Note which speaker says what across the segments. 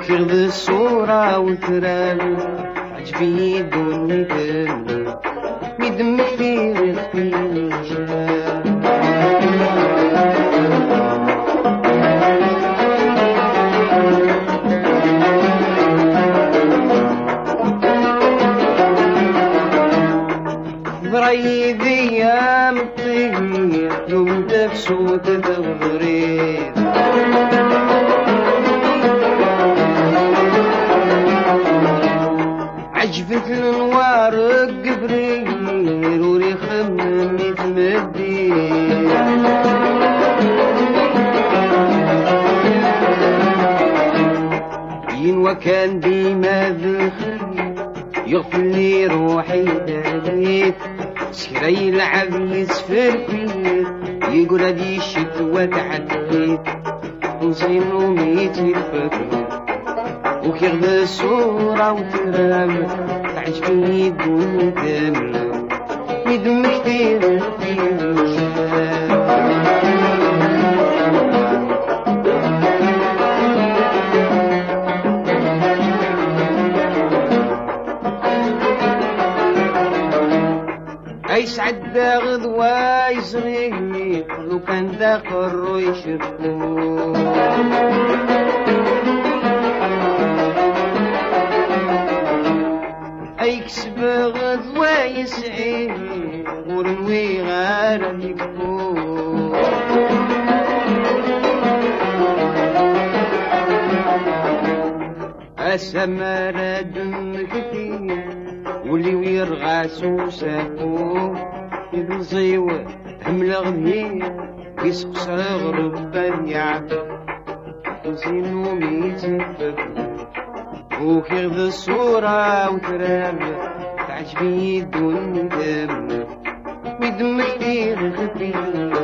Speaker 1: وكيغ الصورة وتراب عجبني الدنيا تم مدمك في رفقي ضريب ايام الطير يوم تفسو تدغريد عجبت الانوار القبرير وريخم يتمدين وكان ديما ذخري يغفل لي روحي دليت سكري يلعب يسفر فيه يقول هذي الشتوى تعديت نصيم وميت الفكر وكيغ الصورة وتراب تعجبني الدنيا كاملة يدم كتير كتير يسعد غدوة يسري وكان ذاكر يشربو يكسب غدوة يسعي ورنوي غالا يكفو السمارة دم كثير واللي ويرغاس وساكو يبزيو حمل غنية يسقسر غرب يعفو وزينو ميتفكو وكيغ الصورة وتراب تعجبني الدنيا دم ويدم كتير خفيف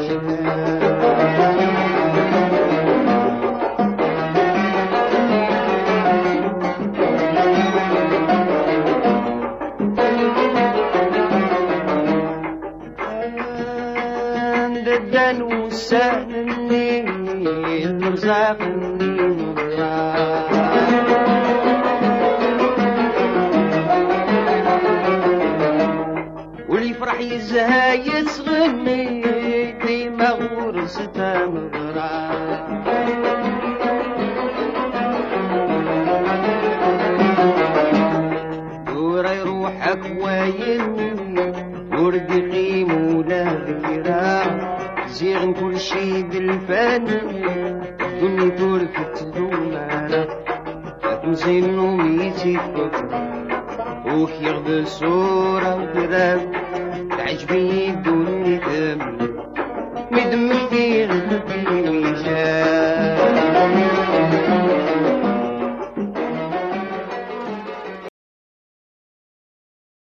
Speaker 1: ددان وسالني مرزاقني واللي فرح يزهايد صغني ديما غرستها مغرا دورا يروحك وين ورد يقيم ولا ذكرى زيغن كل شي بالفن دني تركت دومانا تنسين وميتي فكر وكيغ الصورة وتراب تعجبني الدنيا كاملة مدم كتير